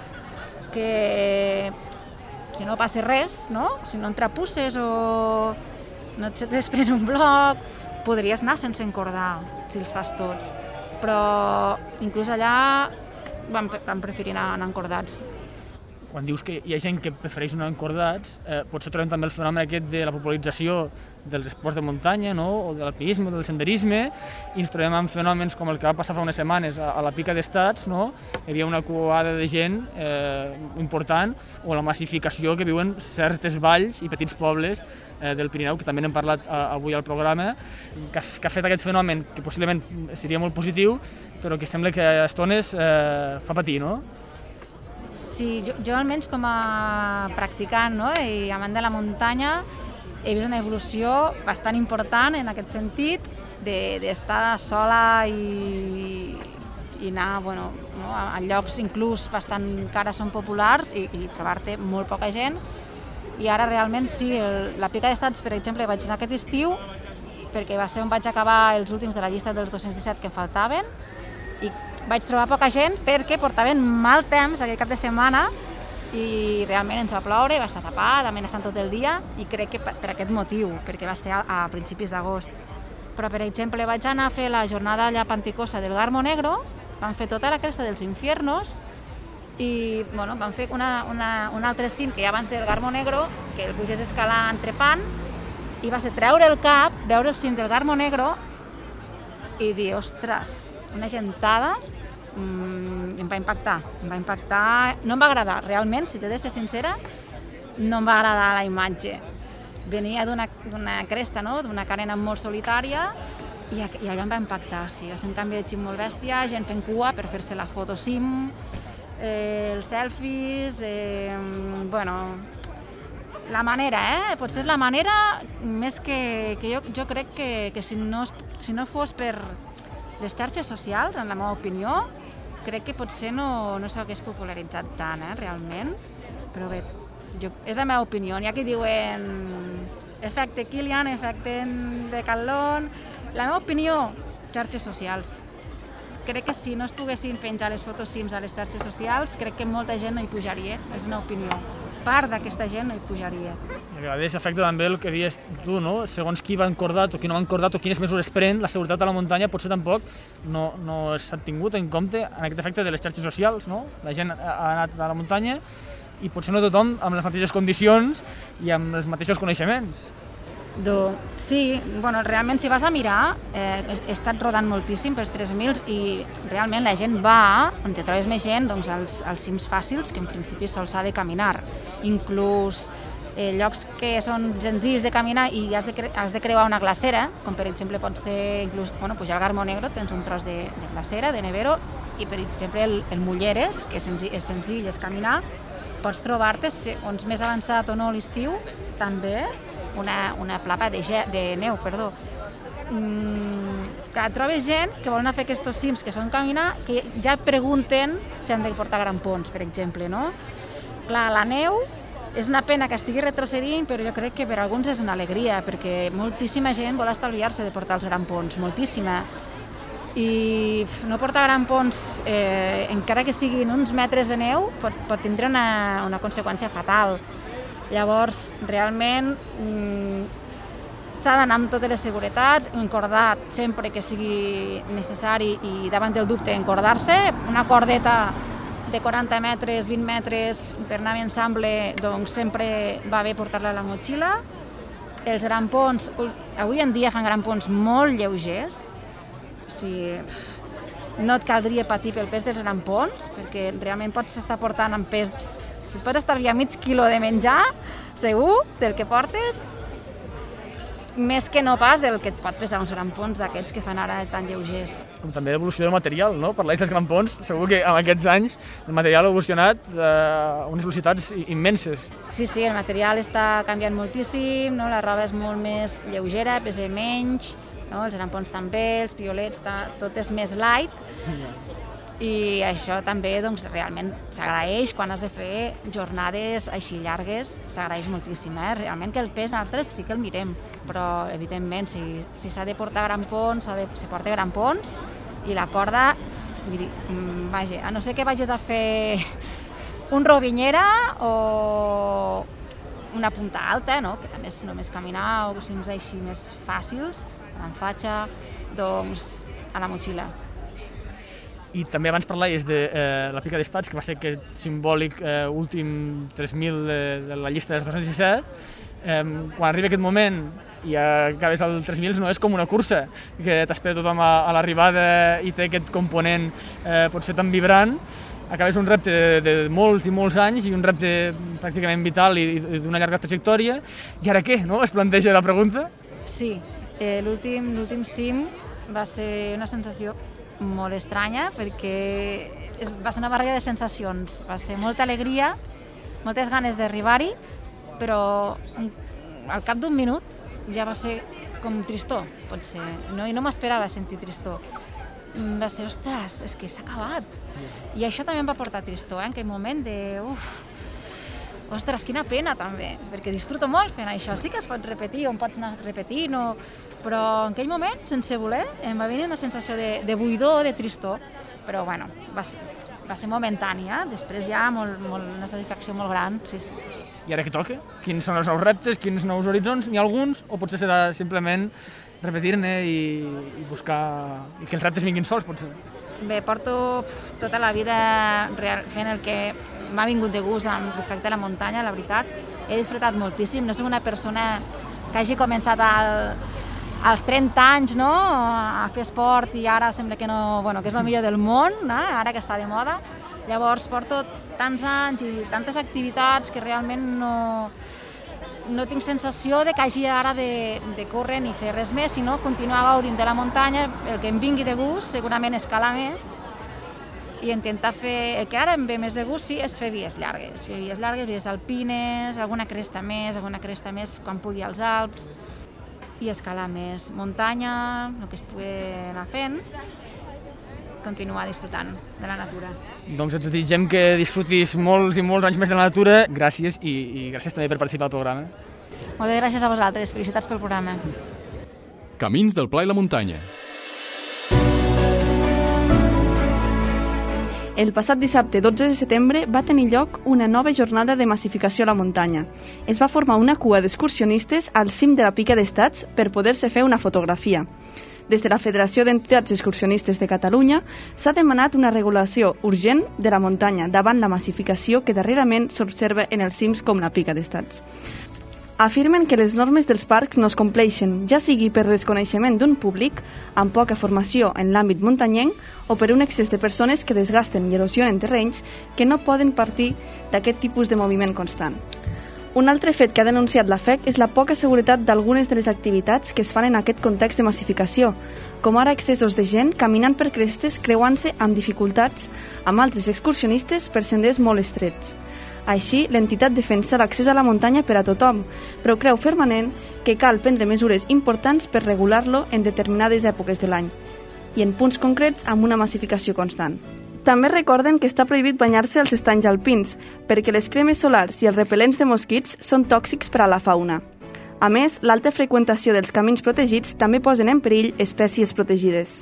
que si no passa res, no? Si no entrapusses o no et desprèn un bloc, podries anar sense encordar si els fas tots. Però inclús allà vam, vam preferir anar, anar encordats. quan dius que hi ha gent que prefereix anar encordats, eh, potser trobem també el fenomen aquest de la popularització dels esports de muntanya, no? O de l'alpinisme, del senderisme, i ens trobem amb fenòmens com el que va passar fa unes setmanes a, a la Pica d'Estats, no? Hi havia una cuada de gent eh, important, o la massificació que viuen certes valls i petits pobles eh, del Pirineu, que també n'hem parlat eh, avui al programa, que ha, que ha fet aquest fenomen, que possiblement seria molt positiu, però que sembla que a estones eh, fa patir, no? Sí, jo, jo almenys com a practicant, no? I amant de la muntanya, he vist una evolució bastant important en aquest sentit, d'estar de, sola i, i anar bueno, no? a llocs inclús bastant que ara són populars i, i trobar-te molt poca gent. I ara realment sí, el, la Pica d'Estats, per exemple, vaig anar aquest estiu perquè va ser on vaig acabar els últims de la llista dels dos-cents disset que em faltaven, i vaig trobar poca gent perquè portaven mal temps aquell cap de setmana i realment ens va ploure, va estar tapat, amenaçant tot el dia, i crec que per aquest motiu, perquè va ser a, a principis d'agost. Però, per exemple, vaig anar a fer la jornada allà a Panticosa del Garmo Negro, vam fer tota la cresta dels Infiernos i bueno, vam fer una, una, un altre cim que hi ha abans del Garmo Negro, que el puges escalant trepant, i va ser treure el cap, veure el cim del Garmo Negro i dir, ostres, una gentada, mmm, em va impactar, em va impactar, no em va agradar, realment, si t'he de ser sincera, no em va agradar la imatge. Venia d'una cresta, no? D'una carena molt solitària, i, i allò em va impactar, sí, va ser un canvi de xip molt bèstia, gent fent cua per fer-se la foto sim, eh, els selfies, eh, bueno, la manera, eh? Potser és la manera més que, que jo, jo crec que, que si, no, si no fos per les xarxes socials, en la meva opinió, crec que potser no, no s'hagués popularitzat tant, eh, realment, però bé, jo, és la meva opinió. Hi ha qui diuen efecte Kilian, efecte Decathlon. La meva opinió, xarxes socials. Crec que si no es poguessin penjar les fotos cims a les xarxes socials, crec que molta gent no hi pujaria, és una opinió. Part d'aquesta gent no hi pujaria. I a vegades afecta també el que dius tu, no? Segons qui va encordat o qui no va encordat o quines mesures pren, la seguretat a la muntanya potser tampoc no, no s'ha tingut en compte en aquest efecte de les xarxes socials, no? La gent ha anat a la muntanya i potser no tothom amb les mateixes condicions i amb els mateixos coneixements. Do, sí, bueno, realment si vas a mirar, eh, he estat rodant moltíssim pels tres mil i realment la gent va, on te trobes més gent, doncs als, als cims fàcils, que en principi sols s'ha de caminar. Inclús eh, llocs que són senzills de caminar i has de, cre has de creuar una glacera, com per exemple pot ser inclús, bueno, pujar al Garmo Negro, tens un tros de, de glacera, de nevero, i per exemple el, el Mulleres, que és senzill, és senzill, és caminar, pots trobar-te, segons més avançat o no l'estiu, també, una, una plapa de, de neu, perdó. Mm, que trobes gent que volen fer aquests cims que són caminar, que ja pregunten si han de portar grampons, per exemple, no? Clar, la neu és una pena que estigui retrocedint, però jo crec que per alguns és una alegria, perquè moltíssima gent vol estalviar-se de portar els grampons, moltíssima. I no portar grampons, eh, encara que siguin uns metres de neu, pot, pot tindre una, una conseqüència fatal. Llavors, realment, mmm, s'ha d'anar amb totes les seguretats, encordat sempre que sigui necessari i davant del dubte encordar-se. Una cordeta de quaranta metres, vint metres per anar en ensemble, doncs sempre va bé portar-la a la motxilla. Els grampons, avui en dia fan grampons molt lleugers, o sigui, no et caldria patir pel pes dels grampons, perquè realment pots estar portant amb pes, pots estalviar mig quilo de menjar, segur, del que portes, més que no pas el que et pot pesar uns grampons d'aquests que fan ara tan lleugers. Com també l'evolució del material, no? Parlàs dels grampons, segur que en aquests anys el material ha evolucionat a unes velocitats immenses. Sí, sí, el material està canviant moltíssim, no? La roba és molt més lleugera, pesa menys, no? Els grampons també, els piolets, tot és més light. I això també doncs, realment s'agraeix quan has de fer jornades així llargues, s'agraeix moltíssim, eh? Realment que el pes altres sí que el mirem, però evidentment si s'ha si de portar grampons, s'ha de se porta grampons i la corda, vull dir, vaja, a no ser que vagis a fer un rovinyera o una punta alta, no? Que també és només caminar o cims així més fàcils, amb fatxa, doncs a la motxilla. I també abans parlaves de eh, la Pica d'Estats, que va ser aquest simbòlic eh, últim tres mil de, de la llista dels dos-cents disset. Eh, quan arriba aquest moment i acabes al tres mil, no és com una cursa, que t'espera tothom a, a l'arribada i té aquest component eh, potser tan vibrant. Acabes un repte de, de molts i molts anys i un repte pràcticament vital i, i d'una llarga trajectòria. I ara què, no? Es planteja la pregunta? Sí, eh, l'últim l'últim cim va ser una sensació molt estranya perquè es, va ser una barreja de sensacions. Va ser molta alegria, moltes ganes d'arribar-hi, però al cap d'un minut ja va ser com tristor, potser. No, i no m'esperava sentir tristor. Va ser, ostres, és que s'ha acabat. I això també em va portar tristor, eh? En aquell moment de, uf, ostres, quina pena també, perquè disfruto molt fent això. Sí que es pot repetir, on pots anar repetint, o... però en aquell moment, sense voler, em va venir una sensació de, de buidor, de tristor, però bueno, va ser, va ser momentània, després ja molt, molt, una satisfacció molt gran, sí, sí. I ara què toca? Quins són els nous reptes, quins nous horitzons? N'hi ha alguns? O potser serà simplement repetir-ne i, i buscar... i que els reptes vinguin sols, potser? Bé, porto pf, tota la vida real, fent el que m'ha vingut de gust amb respecte a la muntanya, la veritat. He disfrutat moltíssim. No soc una persona que hagi començat al, als trenta anys, no?, a fer esport i ara sembla que, no, bueno, que és el millor del món, no?, ara que està de moda. Llavors porto tants anys i tantes activitats que realment no, no tinc sensació de que hagi ara de, de córrer ni fer res més, sinó continuar gaudint de la muntanya, el que em vingui de gust, segurament escalar més i intentar fer, el que ara em ve més de gust, sí, és fer vies llargues, fer vies llargues, vies alpines, alguna cresta més, alguna cresta més quan pugui als Alps i escalar més muntanya, el que es pugui anar fent, continuar disfrutant de la natura. Doncs et desitgem que disfrutis molts i molts anys més de la natura. Gràcies i, i gràcies també per participar al programa. Moltes gràcies a vosaltres. Felicitats pel programa. Camins del Pla i la Muntanya. El passat dissabte dotze de setembre va tenir lloc una nova jornada de massificació a la muntanya. Es va formar una cua d'excursionistes al cim de la Pica d'Estats per poder-se fer una fotografia. Des de la Federació d'Entitats Excursionistes de Catalunya s'ha demanat una regulació urgent de la muntanya davant la massificació que darrerament s'observa en els cims com la Pica d'Estats. Afirmen que les normes dels parcs no es compleixen, ja sigui per desconeixement d'un públic amb poca formació en l'àmbit muntanyenc o per un excés de persones que desgasten i erosionen terrenys que no poden partir d'aquest tipus de moviment constant. Un altre fet que ha denunciat la F E C és la poca seguretat d'algunes de les activitats que es fan en aquest context de massificació, com ara excessos de gent caminant per crestes creuant-se amb dificultats amb altres excursionistes per senders molt estrets. Així, l'entitat defensa l'accés a la muntanya per a tothom, però creu fermament que cal prendre mesures importants per regular-lo en determinades èpoques de l'any i en punts concrets amb una massificació constant. També recorden que està prohibit banyar-se als estanys alpins, perquè les cremes solars i els repel·lents de mosquits són tòxics per a la fauna. A més, l'alta freqüentació dels camins protegits també posen en perill espècies protegides.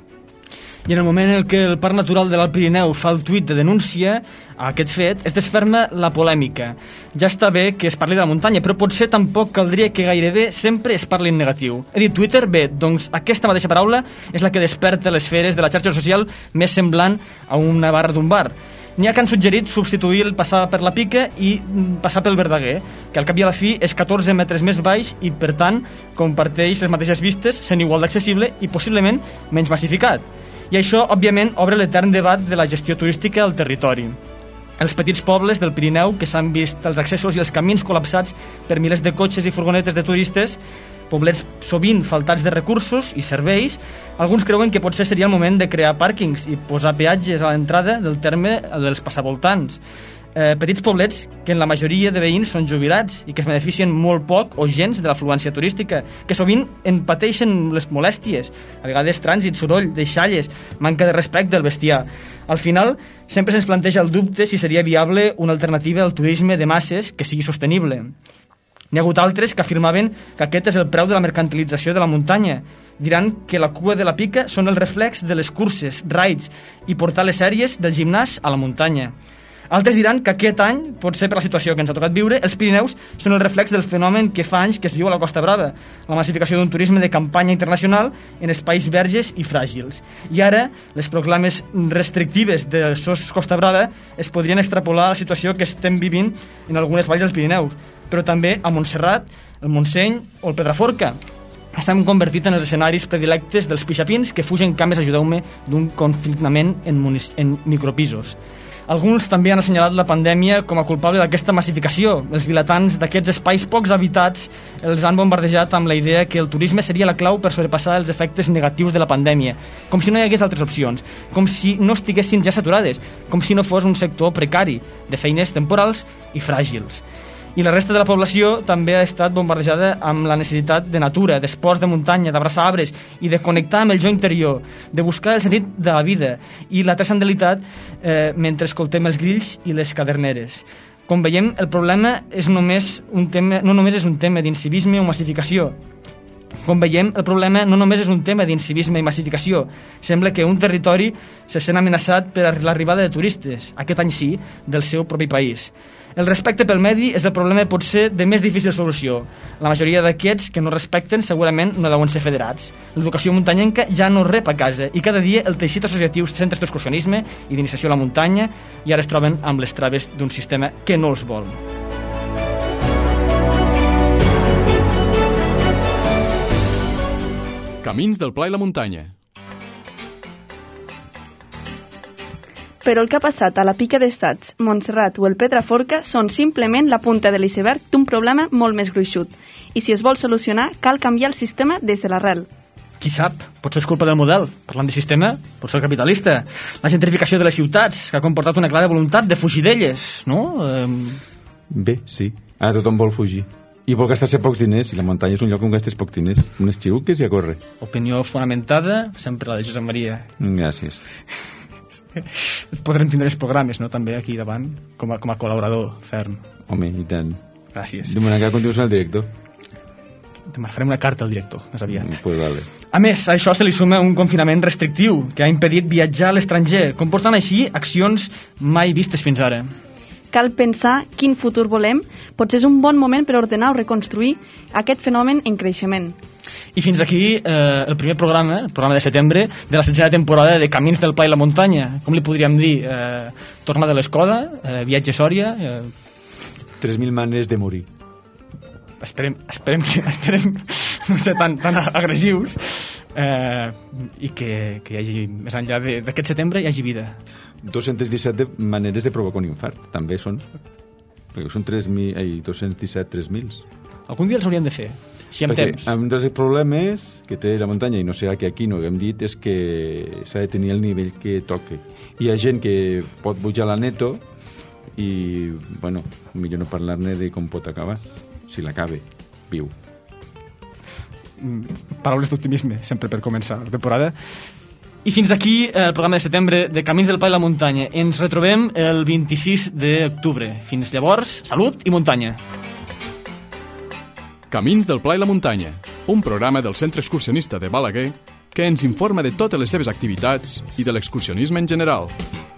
I en el moment en què el Parc Natural de l'Alt Pirineu fa el tuit de denúncia a aquest fet, es desferma la polèmica. Ja està bé que es parli de la muntanya, però potser tampoc caldria que gairebé sempre es parli en negatiu. He dit Twitter? Bé, doncs aquesta mateixa paraula és la que desperta les feres de la xarxa social més semblant a una barra d'un bar. N'hi ha que han suggerit substituir el passar per la Pica i passar pel Verdaguer, que al cap i a la fi és catorze metres més baix i, per tant, comparteix les mateixes vistes, sent igual d'accessible i possiblement menys massificat. I això, òbviament, obre l'etern debat de la gestió turística al territori. Els petits pobles del Pirineu, que s'han vist els accessos i els camins col·lapsats per milers de cotxes i furgonetes de turistes, poblets sovint faltats de recursos i serveis, alguns creuen que potser seria el moment de crear pàrquings i posar peatges a l'entrada del terme dels passavoltants. Eh, petits poblets que en la majoria de veïns són jubilats i que es beneficien molt poc o gens de l'afluència turística, que sovint en pateixen les molèsties, a vegades trànsit, soroll, deixalles, manca de respecte del bestiar. Al final, sempre se'ns planteja el dubte si seria viable una alternativa al turisme de masses que sigui sostenible. N'hi ha hagut altres que afirmaven que aquest és el preu de la mercantilització de la muntanya. Diran que la cua de la Pica són el reflex de les curses, raids i portar les sèries del gimnàs a la muntanya. Altres diran que aquest any, potser per la situació que ens ha tocat viure, els Pirineus són el reflex del fenomen que fa anys que es viu a la Costa Brava, la massificació d'un turisme de campanya internacional en espais verges i fràgils. I ara, les proclames restrictives de SOS Costa Brava es podrien extrapolar a la situació que estem vivint en algunes valls dels Pirineus, però també a Montserrat, el Montseny o el Pedraforca. S'han convertit en els escenaris predilectes dels pixapins que fugen cames, ajudeu-me, d'un confinament en, en micropisos. Alguns també han assenyalat la pandèmia com a culpable d'aquesta massificació. Els vilatans d'aquests espais pocs habitats els han bombardejat amb la idea que el turisme seria la clau per sobrepassar els efectes negatius de la pandèmia, com si no hi hagués altres opcions, com si no estiguessin ja saturades, com si no fos un sector precari, de feines temporals i fràgils. I la resta de la població també ha estat bombardejada amb la necessitat de natura, d'esports de muntanya, d'abraçar arbres i de connectar amb el jo interior, de buscar el sentit de la vida i la transcendentalitat eh, mentre escoltem els grills i les caderneres. Com veiem, el problema és només un tema, no només és un tema d'incivisme o massificació. Com veiem, el problema no només és un tema d'incivisme i massificació. Sembla que un territori se sent amenaçat per l'arribada de turistes, aquest any sí, del seu propi país. El respecte pel medi és el problema potser de més difícil solució. La majoria d'aquests que no respecten segurament no deuen ser federats. L'educació muntanyenca ja no rep a casa i cada dia el teixit associatiu centres d'excursionisme i d'iniciació a la muntanya i ara es troben amb les traves d'un sistema que no els vol. Camins del Pla i la Muntanya. Però el que ha passat a la Pica d'Estats, Montserrat o el Pedraforca són simplement la punta de l'iceberg d'un problema molt més gruixut. I si es vol solucionar, cal canviar el sistema des de l'arrel. Qui sap? Potser és culpa del model. Parlant de sistema, pot ser el capitalista. La gentrificació de les ciutats, que ha comportat una clara voluntat de fugir d'elles, no? Eh... Bé, sí. Ara tothom vol fugir. I vol gastar-se pocs diners, i la muntanya és un lloc on gastes pocs diners. Unes xiruques i a córrer. Opinió fonamentada, sempre la de Josep Maria. Gràcies. Podrem tindre els programes, no?, també aquí davant, com a, com a col·laborador ferm. Home, i tant. Gràcies. Demanar que continuïs al director. Farem una carta al director, més aviat. Pues vale. A més, a això se li suma un confinament restrictiu que ha impedit viatjar a l'estranger, comportant així accions mai vistes fins ara. Cal pensar quin futur volem, potser és un bon moment per ordenar o reconstruir aquest fenomen en creixement. I fins aquí eh, el primer programa, el programa de setembre, de la setzena temporada de Camins del Pla i la Muntanya. Com li podríem dir? Eh, tornada a l'escola, eh, viatge a Sòria... Eh... tres mil maneres de morir. Esperem, esperem, esperem no ser tan, tan agressius eh, i que, que hi hagi, més enllà d'aquest setembre, hi hagi vida. dos-centes disset de maneres de provocar un infart, també són, perquè són tres mil, ai, dos-cents disset, tres mil. Algun dia els hauríem de fer, si amb perquè temps. Un dels problemes que té la muntanya, i no serà que aquí no ho hem dit, és que s'ha de tenir el nivell que toque. Hi ha gent que pot pujar la neto i, bueno, millor no parlar-ne de com pot acabar, si l'acabe, viu. Paraules d'optimisme, sempre per començar la temporada. I fins aquí el programa de setembre de Camins del Pla i la Muntanya. Ens retrobem el vint-i-sis d'octubre. Fins llavors, salut i muntanya. Camins del Pla i la Muntanya, un programa del Centre Excursionista de Balaguer que ens informa de totes les seves activitats i de l'excursionisme en general.